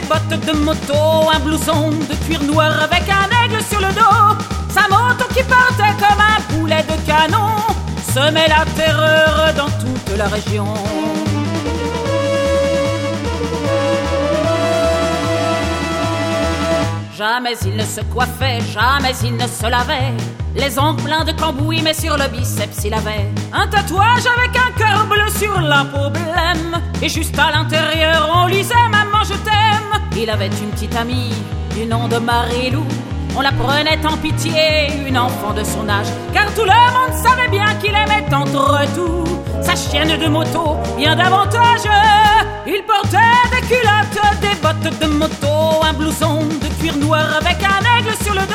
bottes de moto, un blouson de cuir noir avec un aigle sur le dos. Sa moto qui partait comme un boulet de canon semait la terreur dans toute la région. Jamais il ne se coiffait, jamais il ne se lavait. Les ongles pleins de cambouis, mais sur le biceps il avait un tatouage avec un cœur bleu sur la peau blême. Et juste à l'intérieur on lisait « Maman je t'aime ». Il avait une petite amie du nom de Marie-Lou. On la prenait en pitié, une enfant de son âge, car tout le monde savait bien qu'il aimait entre tout sa chienne de moto, bien davantage. Il portait des culottes, des bottes de moto, un blouson de cuir noir avec un aigle sur le